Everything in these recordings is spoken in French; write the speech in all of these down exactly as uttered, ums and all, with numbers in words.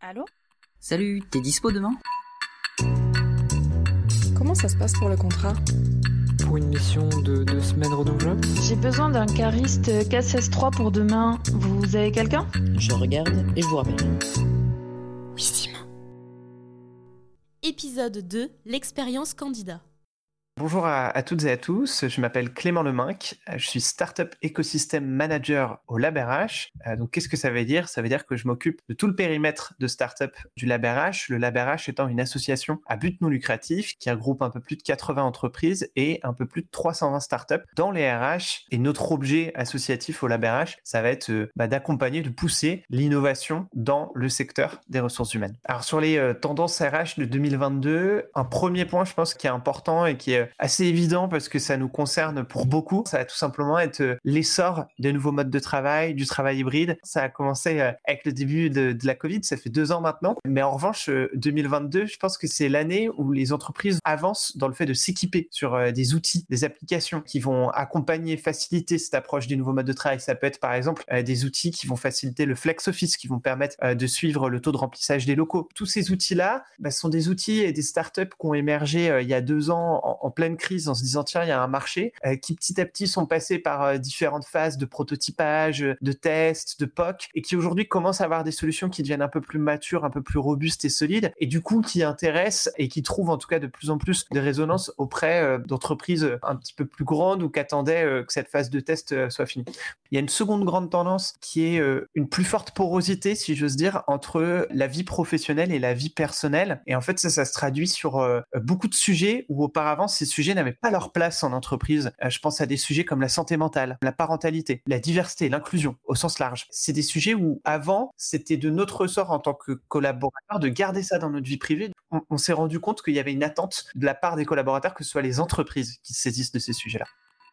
Allô ? Salut, t'es dispo demain ? Comment ça se passe pour le contrat ? Pour une mission de deux semaines renouvelable ? J'ai besoin d'un cariste K S S trois pour demain. Vous avez quelqu'un ? Je regarde et je vous rappelle. Oui, Simon. Épisode deux, l'expérience candidat. Bonjour à, à toutes et à tous, je m'appelle Clément Leminck, je suis Startup Ecosystem Manager au LabRH. Euh, donc qu'est-ce que ça veut dire ? Ça veut dire que je m'occupe de tout le périmètre de startup du LabRH, le LabRH étant une association à but non lucratif qui regroupe un peu plus de quatre-vingts entreprises et un peu plus de trois cent vingt startups dans les R H. Et notre objet associatif au LabRH, ça va être euh, bah, d'accompagner, de pousser l'innovation dans le secteur des ressources humaines. Alors sur les euh, tendances R H de deux mille vingt-deux, un premier point je pense qui est important et qui est assez évident parce que ça nous concerne pour beaucoup. Ça va tout simplement être l'essor des nouveaux modes de travail, du travail hybride. Ça a commencé avec le début de, de la Covid, ça fait deux ans maintenant. Mais en revanche, deux mille vingt-deux, je pense que c'est l'année où les entreprises avancent dans le fait de s'équiper sur des outils, des applications qui vont accompagner, faciliter cette approche du nouveau mode de travail. Ça peut être par exemple des outils qui vont faciliter le flex office, qui vont permettre de suivre le taux de remplissage des locaux. Tous ces outils-là bah, sont des outils et des startups qui ont émergé il y a deux ans en, en pleine crise en se disant tiens il y a un marché euh, qui petit à petit sont passés par euh, différentes phases de prototypage, de tests, de P O C et qui aujourd'hui commencent à avoir des solutions qui deviennent un peu plus matures, un peu plus robustes et solides et du coup qui intéressent et qui trouvent en tout cas de plus en plus de résonance auprès euh, d'entreprises un petit peu plus grandes ou qui attendaient euh, que cette phase de test euh, soit finie. Il y a une seconde grande tendance qui est euh, une plus forte porosité si j'ose dire entre la vie professionnelle et la vie personnelle et en fait ça ça se traduit sur euh, beaucoup de sujets où auparavant ces sujets n'avaient pas leur place en entreprise. Euh, je pense à des sujets comme la santé mentale, la parentalité, la diversité, l'inclusion au sens large. C'est des sujets où avant, c'était de notre ressort en tant que collaborateur de garder ça dans notre vie privée. On, on s'est rendu compte qu'il y avait une attente de la part des collaborateurs que ce soit les entreprises qui se saisissent de ces sujets-là.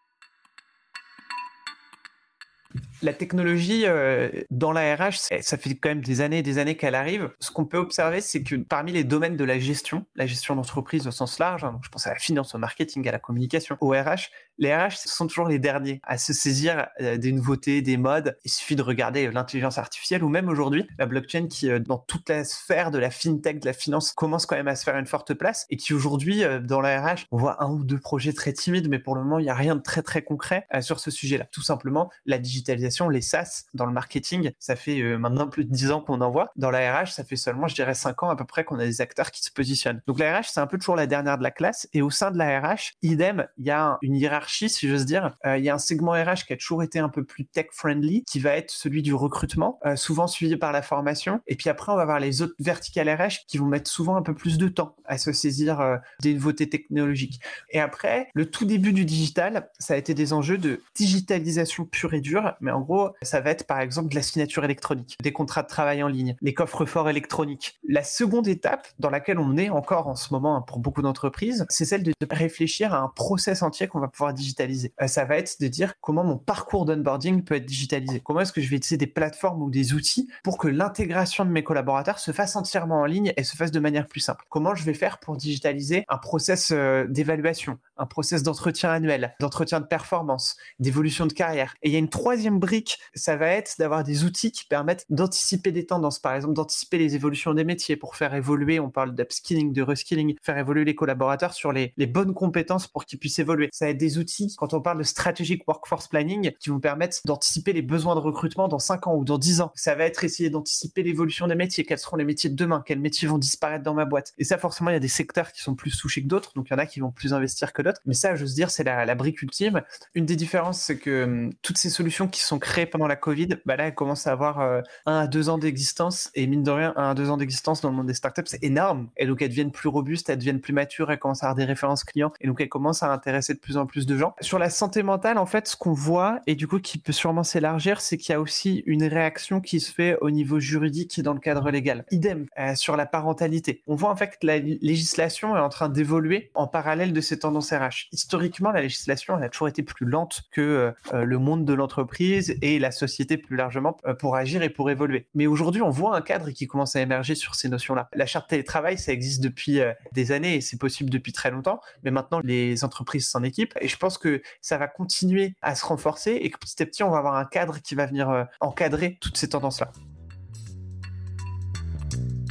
La technologie euh, dans la R H, ça fait quand même des années et des années qu'elle arrive. Ce qu'on peut observer, c'est que parmi les domaines de la gestion, la gestion d'entreprise au sens large, hein, donc je pense à la finance, au marketing, à la communication, au R H, les R H sont toujours les derniers à se saisir euh, des nouveautés, des modes. Il suffit de regarder euh, l'intelligence artificielle ou même aujourd'hui la blockchain qui, euh, dans toute la sphère de la fintech, de la finance, commence quand même à se faire une forte place et qui aujourd'hui, euh, dans la R H, on voit un ou deux projets très timides, mais pour le moment, il n'y a rien de très très concret euh, sur ce sujet-là. Tout simplement, la digitalisation, les SaaS dans le marketing, ça fait euh, maintenant plus de dix ans qu'on en voit. Dans la R H, ça fait seulement, je dirais, cinq ans à peu près qu'on a des acteurs qui se positionnent. Donc la R H, c'est un peu toujours la dernière de la classe. Et au sein de la R H, idem, il y a une hiérarchie, si j'ose dire. Euh, il y a un segment R H qui a toujours été un peu plus tech-friendly, qui va être celui du recrutement, euh, souvent suivi par la formation. Et puis après, on va avoir les autres verticales R H qui vont mettre souvent un peu plus de temps à se saisir euh, des nouveautés technologiques. Et après, le tout début du digital, ça a été des enjeux de digitalisation pure et dure, mais en gros, ça va être par exemple de la signature électronique, des contrats de travail en ligne, les coffres-forts électroniques. La seconde étape dans laquelle on est encore en ce moment pour beaucoup d'entreprises, c'est celle de réfléchir à un process entier qu'on va pouvoir digitaliser. Ça va être de dire comment mon parcours d'onboarding peut être digitalisé. Comment est-ce que je vais utiliser des plateformes ou des outils pour que l'intégration de mes collaborateurs se fasse entièrement en ligne et se fasse de manière plus simple. Comment je vais faire pour digitaliser un process d'évaluation, un process d'entretien annuel, d'entretien de performance, d'évolution de carrière. Et il y a une troisième brique, ça va être d'avoir des outils qui permettent d'anticiper des tendances, par exemple d'anticiper les évolutions des métiers pour faire évoluer, on parle d'upskilling, de reskilling, faire évoluer les collaborateurs sur les, les bonnes compétences pour qu'ils puissent évoluer. Ça va être des outils, quand on parle de strategic workforce planning, qui vont permettre d'anticiper les besoins de recrutement dans cinq ans ou dans dix ans. Ça va être essayer d'anticiper l'évolution des métiers, quels seront les métiers de demain, quels métiers vont disparaître dans ma boîte. Et ça, forcément, il y a des secteurs qui sont plus touchés que d'autres, donc il y en a qui vont plus investir que d'autres. Mais ça, j'ose dire, c'est la, la brique ultime. Une des différences, c'est que hum, toutes ces solutions qui sont créées pendant la Covid, bah là, elles commencent à avoir euh, un à deux ans d'existence et mine de rien, un à deux ans d'existence dans le monde des startups, c'est énorme. Et donc, elles deviennent plus robustes, elles deviennent plus matures, elles commencent à avoir des références clients et donc elles commencent à intéresser de plus en plus de gens. Sur la santé mentale, en fait, ce qu'on voit et du coup qui peut sûrement s'élargir, c'est qu'il y a aussi une réaction qui se fait au niveau juridique et dans le cadre légal. Idem euh, sur la parentalité. On voit en fait que la législation est en train d'évoluer en parallèle de ces tendances R H. Historiquement, la législation elle a toujours été plus lente que euh, le monde de l'entreprise et la société plus largement euh, pour agir et pour évoluer. Mais aujourd'hui, on voit un cadre qui commence à émerger sur ces notions-là. La charte télétravail, ça existe depuis euh, des années et c'est possible depuis très longtemps, mais maintenant les entreprises s'en équipent et je pense que ça va continuer à se renforcer et que petit à petit, on va avoir un cadre qui va venir euh, encadrer toutes ces tendances-là.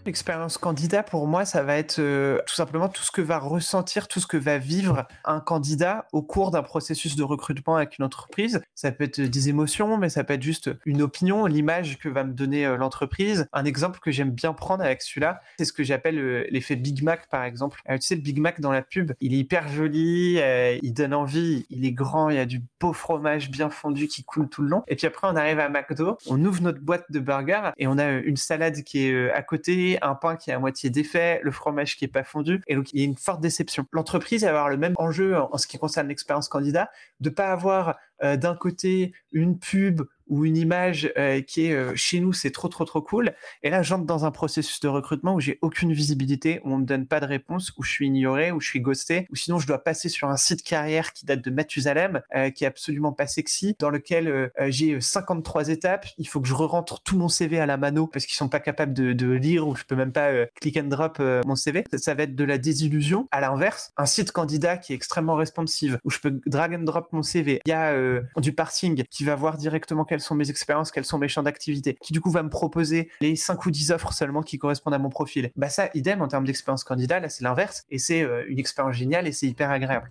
L'expérience candidat, pour moi, ça va être euh, tout simplement tout ce que va ressentir, tout ce que va vivre un candidat au cours d'un processus de recrutement avec une entreprise. Ça peut être des émotions, mais ça peut être juste une opinion, l'image que va me donner euh, l'entreprise. Un exemple que j'aime bien prendre avec celui-là, c'est ce que j'appelle euh, l'effet Big Mac, par exemple. Euh, tu sais, le Big Mac dans la pub, il est hyper joli, euh, il donne envie, il est grand, il y a du beau fromage bien fondu qui coule tout le long. Et puis après, on arrive à McDo, on ouvre notre boîte de burgers et on a euh, une salade qui est euh, à côté, un pain qui est à moitié défait, le fromage qui est pas fondu, et donc il y a une forte déception. L'entreprise va avoir le même enjeu en, en ce qui concerne l'expérience candidat, de pas avoir euh, d'un côté une pub ou une image euh, qui est euh, chez nous, c'est trop trop trop cool, et là j'entre dans un processus de recrutement où j'ai aucune visibilité, où on me donne pas de réponse, où je suis ignoré, où je suis ghosté, ou sinon je dois passer sur un site carrière qui date de Mathusalem, euh, qui est absolument pas sexy, dans lequel euh, j'ai cinquante-trois étapes, il faut que je re-rentre tout mon C V à la mano parce qu'ils sont pas capables de, de lire, ou je peux même pas euh, click and drop euh, mon C V. Ça, ça va être de la désillusion. À l'inverse, un site candidat qui est extrêmement responsive, où je peux drag and drop mon C V. Il y a euh, du parsing qui va voir directement quelles sont mes expériences, quels sont mes champs d'activité, qui du coup va me proposer les cinq ou dix offres seulement qui correspondent à mon profil. Bah ça, idem en termes d'expérience candidat, là c'est l'inverse, et c'est euh, une expérience géniale et c'est hyper agréable.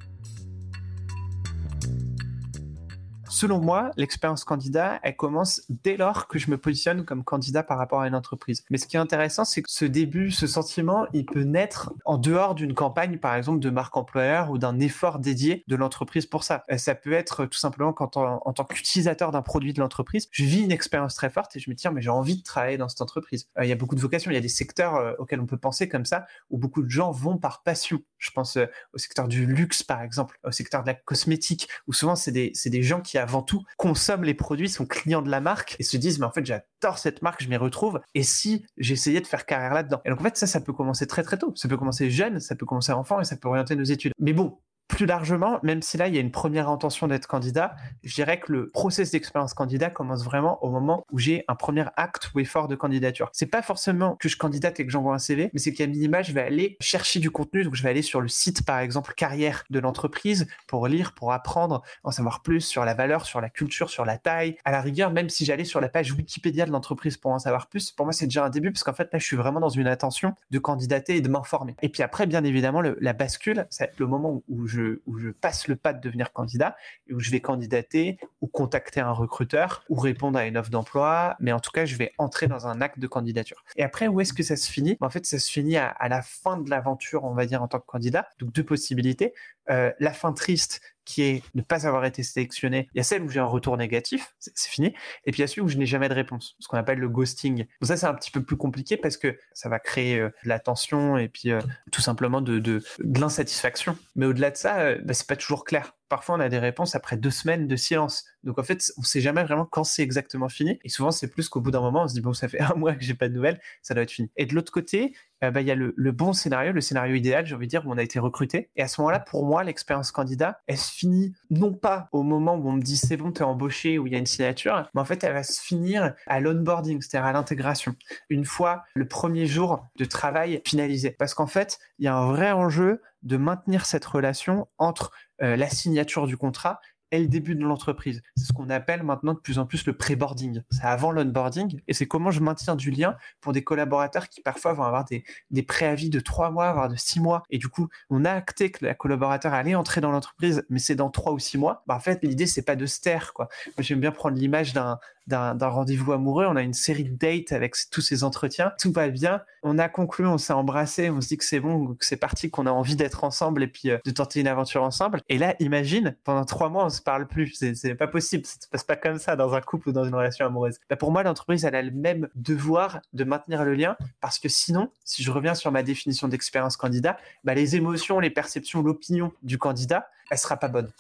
Selon moi, l'expérience candidat, elle commence dès lors que je me positionne comme candidat par rapport à une entreprise. Mais ce qui est intéressant, c'est que ce début, ce sentiment, il peut naître en dehors d'une campagne, par exemple, de marque employeur ou d'un effort dédié de l'entreprise pour ça. Ça peut être tout simplement quand en, en tant qu'utilisateur d'un produit de l'entreprise, je vis une expérience très forte et je me dis, mais j'ai envie de travailler dans cette entreprise. Euh, il y a beaucoup de vocations, il y a des secteurs euh, auxquels on peut penser comme ça, où beaucoup de gens vont par passion. Je pense euh, au secteur du luxe, par exemple, au secteur de la cosmétique, où souvent c'est des, c'est des gens qui avant tout consomment les produits, sont clients de la marque et se disent mais en fait j'adore cette marque, je m'y retrouve, et si j'essayais de faire carrière là-dedans. Et donc en fait ça ça peut commencer très très tôt, ça peut commencer jeune, ça peut commencer enfant et ça peut orienter nos études. Mais bon, plus largement, même si là il y a une première intention d'être candidat, je dirais que le process d'expérience candidat commence vraiment au moment où j'ai un premier acte ou effort de candidature. C'est pas forcément que je candidate et que j'envoie un C V, mais c'est qu'à minima je vais aller chercher du contenu, donc je vais aller sur le site par exemple carrière de l'entreprise pour lire, pour apprendre, en savoir plus sur la valeur, sur la culture, sur la taille. À la rigueur, même si j'allais sur la page Wikipédia de l'entreprise pour en savoir plus, pour moi c'est déjà un début, parce qu'en fait là je suis vraiment dans une intention de candidater et de m'informer. Et puis après, bien évidemment, le, la bascule, c'est le moment où je où je passe le pas de devenir candidat et où je vais candidater ou contacter un recruteur ou répondre à une offre d'emploi, mais en tout cas je vais entrer dans un acte de candidature. Et après, où est-ce que ça se finit ? En fait, ça se finit à, à la fin de l'aventure, on va dire, en tant que candidat. Donc deux possibilités. Euh, la fin triste, qui est ne pas avoir été sélectionné. Il y a celle où j'ai un retour négatif, c'est, c'est fini. Et puis il y a celui où je n'ai jamais de réponse, ce qu'on appelle le ghosting. Donc ça, c'est un petit peu plus compliqué parce que ça va créer euh, de la tension et puis euh, tout simplement de, de, de l'insatisfaction. Mais au-delà de ça, euh, bah, c'est pas toujours clair. Parfois, on a des réponses après deux semaines de silence. Donc, en fait, on sait jamais vraiment quand c'est exactement fini. Et souvent, c'est plus qu'au bout d'un moment, on se dit, bon, ça fait un mois que j'ai pas de nouvelles, ça doit être fini. Et de l'autre côté, euh, bah, il y a le, le bon scénario, le scénario idéal, j'ai envie de dire, où on a été recruté. Et à ce moment-là, pour moi, l'expérience candidat, elle se finit non pas au moment où on me dit, c'est bon, t'es embauché, où il y a une signature, mais en fait, elle va se finir à l'onboarding, c'est-à-dire à l'intégration. Une fois le premier jour de travail finalisé. Parce qu'en fait, il y a un vrai enjeu de maintenir cette relation entre euh, la signature du contrat et le début de l'entreprise. C'est ce qu'on appelle maintenant de plus en plus le pré-boarding. C'est avant l'onboarding, et c'est comment je maintiens du lien pour des collaborateurs qui parfois vont avoir des, des préavis de trois mois, voire de six mois, et du coup, on a acté que la collaborateur allait entrer dans l'entreprise, mais c'est dans trois ou six mois. Bah, en fait, l'idée, c'est pas de se taire, quoi. Moi, j'aime bien prendre l'image d'un, d'un, d'un rendez-vous amoureux. On a une série de dates avec tous ces entretiens. Tout va bien. On a conclu, on s'est embrassé, on se dit que c'est bon, que c'est parti, qu'on a envie d'être ensemble et puis euh, de tenter une aventure ensemble. Et là, imagine, pendant trois mois, on se parle plus. C'est, c'est pas possible. Ça se passe pas comme ça dans un couple ou dans une relation amoureuse. Bah, pour moi, l'entreprise, elle a le même devoir de maintenir le lien, parce que sinon, si je reviens sur ma définition d'expérience candidat, bah, les émotions, les perceptions, l'opinion du candidat, elle sera pas bonne.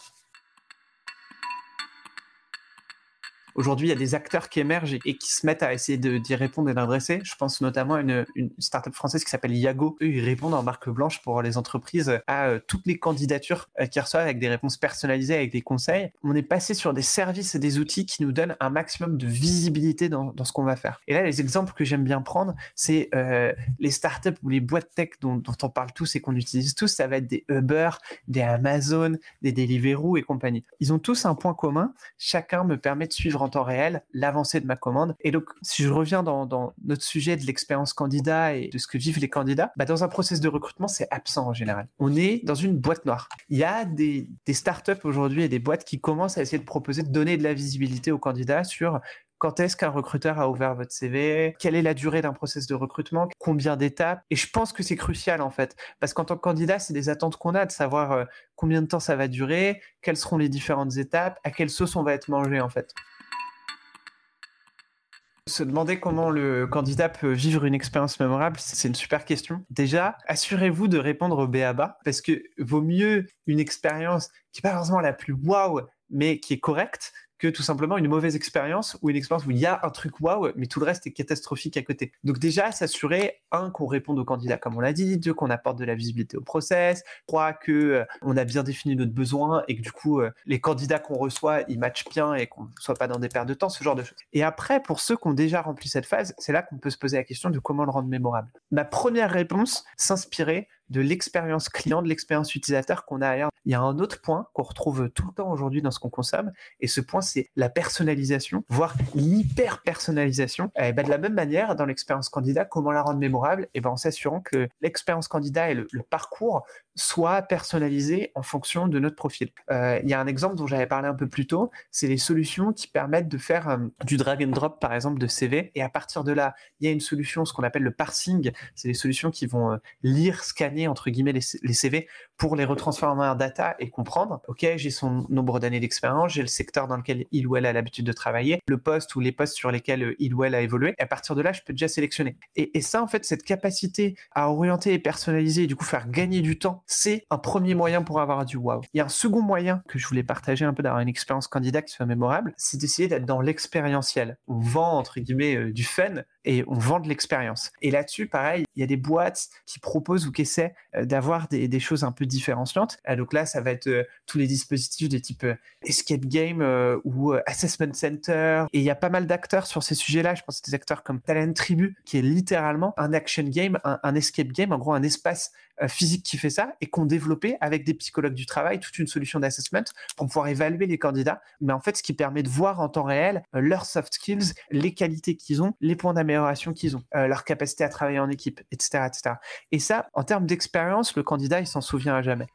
Aujourd'hui, il y a des acteurs qui émergent et qui se mettent à essayer de, d'y répondre et d'adresser. Je pense notamment à une, une start-up française qui s'appelle Yago. Eux, ils répondent en marque blanche pour les entreprises à euh, toutes les candidatures euh, qu'ils reçoivent, avec des réponses personnalisées, avec des conseils. On est passé sur des services et des outils qui nous donnent un maximum de visibilité dans, dans ce qu'on va faire. Et là, les exemples que j'aime bien prendre, c'est euh, les startups ou les boîtes tech dont, dont on parle tous et qu'on utilise tous. Ça va être des Uber, des Amazon, des Deliveroo et compagnie. Ils ont tous un point commun. Chacun me permet de suivre en temps réel l'avancée de ma commande. Et donc, si je reviens dans, dans notre sujet de l'expérience candidat et de ce que vivent les candidats, bah dans un process de recrutement, c'est absent en général. On est dans une boîte noire. Il y a des, des startups aujourd'hui et des boîtes qui commencent à essayer de proposer de donner de la visibilité aux candidats sur quand est-ce qu'un recruteur a ouvert votre C V, quelle est la durée d'un process de recrutement, combien d'étapes. Et je pense que c'est crucial en fait, parce qu'en tant que candidat, c'est des attentes qu'on a de savoir euh, combien de temps ça va durer, quelles seront les différentes étapes, à quelle sauce on va être mangé en fait. Se demander comment le candidat peut vivre une expérience mémorable, c'est une super question. Déjà, assurez-vous de répondre au B A B A, parce que vaut mieux une expérience qui n'est pas forcément la plus waouh, mais qui est correcte, que tout simplement une mauvaise expérience ou une expérience où il y a un truc waouh, mais tout le reste est catastrophique à côté. Donc déjà, s'assurer, un, qu'on réponde aux candidats comme on l'a dit, deux, qu'on apporte de la visibilité au process, trois, que euh, on a bien défini notre besoin et que du coup, euh, les candidats qu'on reçoit, ils matchent bien et qu'on ne soit pas dans des pertes de temps, ce genre de choses. Et après, pour ceux qui ont déjà rempli cette phase, c'est là qu'on peut se poser la question de comment le rendre mémorable. Ma première réponse, s'inspirer de l'expérience client, de l'expérience utilisateur qu'on a ailleurs. Il y a un autre point qu'on retrouve tout le temps aujourd'hui dans ce qu'on consomme, et ce point, c'est la personnalisation, voire l'hyper-personnalisation. Et ben, de la même manière, dans l'expérience candidat, comment la rendre mémorable? Et ben, en s'assurant que l'expérience candidat et le, le parcours soient personnalisés en fonction de notre profil. Euh, il y a un exemple dont j'avais parlé un peu plus tôt, c'est les solutions qui permettent de faire euh, du drag and drop, par exemple, de C V, et à partir de là, il y a une solution, ce qu'on appelle le parsing, c'est des solutions qui vont euh, lire, scanner, entre guillemets, les, les C V pour les retransformer en data et comprendre, ok, j'ai son nombre d'années d'expérience, j'ai le secteur dans lequel il ou elle a l'habitude de travailler, le poste ou les postes sur lesquels il ou elle a évolué, et à partir de là, je peux déjà sélectionner. Et, et ça, en fait, cette capacité à orienter et personnaliser et du coup faire gagner du temps, c'est un premier moyen pour avoir du wow. Il y a un second moyen que je voulais partager un peu d'avoir une expérience candidat qui soit mémorable, c'est d'essayer d'être dans l'expérientiel. On vend, entre guillemets, euh, du fun et on vend de l'expérience. Et là-dessus, pareil, il y a des boîtes qui proposent ou qui essaient euh, d'avoir des, des choses un peu différenciantes. Euh, donc là, ça va être euh, tous les dispositifs de type euh, escape game euh, ou euh, assessment center. Et il y a pas mal d'acteurs sur ces sujets-là. Je pense à des acteurs comme Talent Tribu, qui est littéralement un action game, un, un escape game, en gros un espace euh, physique qui fait ça et qu'on développé avec des psychologues du travail toute une solution d'assessment pour pouvoir évaluer les candidats. Mais en fait, ce qui permet de voir en temps réel euh, leurs soft skills, les qualités qu'ils ont, les points d'amélioration qu'ils ont, euh, leur capacité à travailler en équipe, et cetera, et cetera. Et ça, en termes d'expérience, le candidat, il s'en souvient à jamais.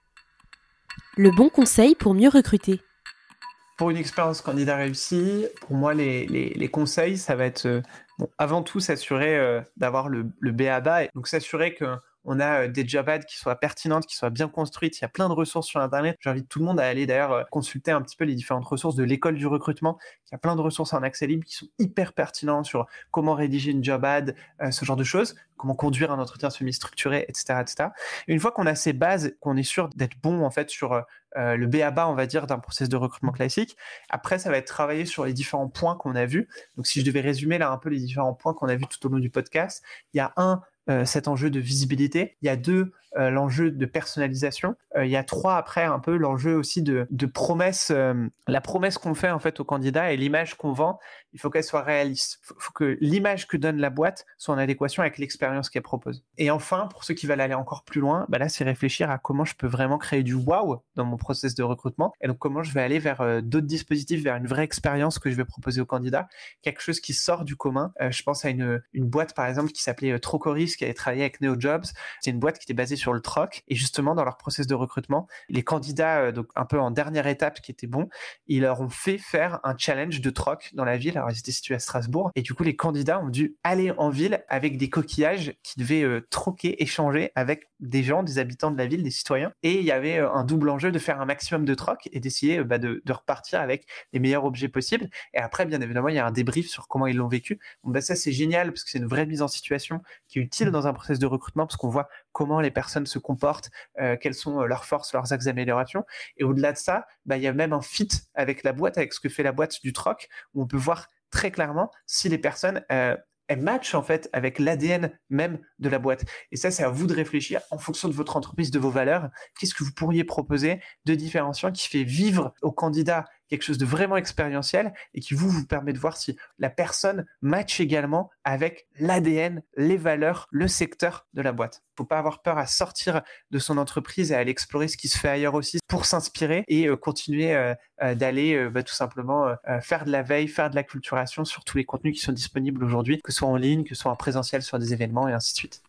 Le bon conseil pour mieux recruter. Pour une expérience candidat réussie, pour moi, les, les, les conseils, ça va être, euh, bon, avant tout, s'assurer euh, d'avoir le, le B A B A, et donc s'assurer que on a des job ads qui soient pertinentes, qui soient bien construites. Il y a plein de ressources sur Internet. J'invite tout le monde à aller d'ailleurs consulter un petit peu les différentes ressources de l'école du recrutement. Il y a plein de ressources en accès libre qui sont hyper pertinentes sur comment rédiger une job ad, euh, ce genre de choses, comment conduire un entretien semi-structuré, et cetera, et cetera. Et une fois qu'on a ces bases, qu'on est sûr d'être bon en fait sur euh, le B A B A, on va dire, d'un process de recrutement classique, après ça va être travailler sur les différents points qu'on a vus. Donc si je devais résumer là un peu les différents points qu'on a vus tout au long du podcast, il y a un, Euh, cet enjeu de visibilité. Il y a deux, euh, l'enjeu de personnalisation. Euh, il y a trois, après, un peu l'enjeu aussi de, de promesse. Euh, la promesse qu'on fait en fait au candidat et l'image qu'on vend, il faut qu'elle soit réaliste. Il faut, faut que l'image que donne la boîte soit en adéquation avec l'expérience qu'elle propose. Et enfin, pour ceux qui veulent aller encore plus loin, bah là, c'est réfléchir à comment je peux vraiment créer du wow dans mon process de recrutement. Et donc, comment je vais aller vers euh, d'autres dispositifs, vers une vraie expérience que je vais proposer au candidat. Quelque chose qui sort du commun. Euh, je pense à une, une boîte, par exemple, qui s'appelait euh, Trocoris, qui avait travaillé avec NeoJobs. C'est une boîte qui était basée sur le troc. Et justement, dans leur process de recrutement, les candidats, euh, donc un peu en dernière étape, qui étaient bons, ils leur ont fait faire un challenge de troc dans la ville. Alors, ils étaient situés à Strasbourg. Et du coup, les candidats ont dû aller en ville avec des coquillages qui devaient euh, troquer, échanger avec des gens, des habitants de la ville, des citoyens. Et il y avait euh, un double enjeu de faire un maximum de troc et d'essayer euh, bah, de, de repartir avec les meilleurs objets possibles. Et après, bien évidemment, il y a un débrief sur comment ils l'ont vécu. Bon, bah, ça, c'est génial parce que c'est une vraie mise en situation qui est utile dans un process de recrutement parce qu'on voit comment les personnes se comportent, euh, quelles sont euh, leurs forces, leurs axes d'amélioration. Et au-delà de ça, bah, il y a même un fit avec la boîte, avec ce que fait la boîte du troc, où on peut voir très clairement si les personnes euh, elles matchent en fait avec l'A D N même de la boîte. Et ça, c'est à vous de réfléchir en fonction de votre entreprise, de vos valeurs. Qu'est-ce que vous pourriez proposer de différenciant qui fait vivre aux candidats quelque chose de vraiment expérientiel et qui vous, vous permet de voir si la personne match également avec l'A D N, les valeurs, le secteur de la boîte. Il ne faut pas avoir peur à sortir de son entreprise et à aller explorer ce qui se fait ailleurs aussi pour s'inspirer et euh, continuer euh, euh, d'aller euh, bah, tout simplement euh, faire de la veille, faire de la culturation sur tous les contenus qui sont disponibles aujourd'hui, que ce soit en ligne, que ce soit en présentiel sur des événements et ainsi de suite.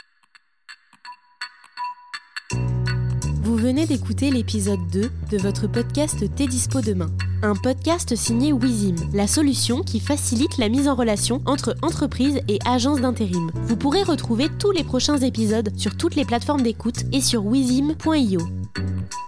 Vous venez d'écouter l'épisode deux de votre podcast T'es dispo demain. Un podcast signé Wizim, la solution qui facilite la mise en relation entre entreprises et agences d'intérim. Vous pourrez retrouver tous les prochains épisodes sur toutes les plateformes d'écoute et sur wizim point io.